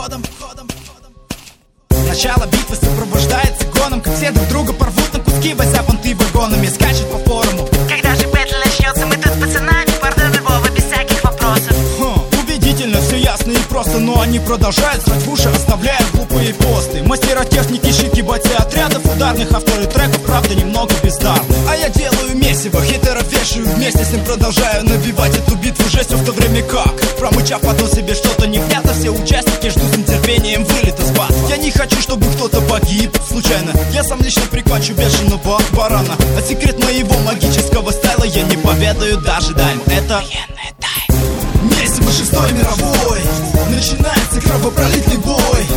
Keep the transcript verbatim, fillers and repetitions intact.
ходом, ходом. Начало битвы сопровождается гоном, как все друг друга порвут на куски, возя понты вагонами, скачут по форуму. Когда же бэтл начнется, мы тут с пацанами порвем любого без всяких вопросов. Хм, убедительно, все ясно и просто, но они продолжают срать в уши, оставляя глупые посты. Мастера техники, шики, бойцы отрядов ударных, авторы треков, правда, немного бездарны. А я делаю месиво, хейтеров вешаю, вместе с ним продолжаю набивать эту битву жестью, в то время как, промычав потом себе что-то невнятно, все участники ждут с нетерпением вылета с батла. Я не хочу, чтобы кто-то погиб случайно, я сам лично прикончу бешеного барана. А секрет моего магического стайла я не поведаю даже дайм. Это военная тайна. Месиво шестой мировой, начинается кровопролитный бой.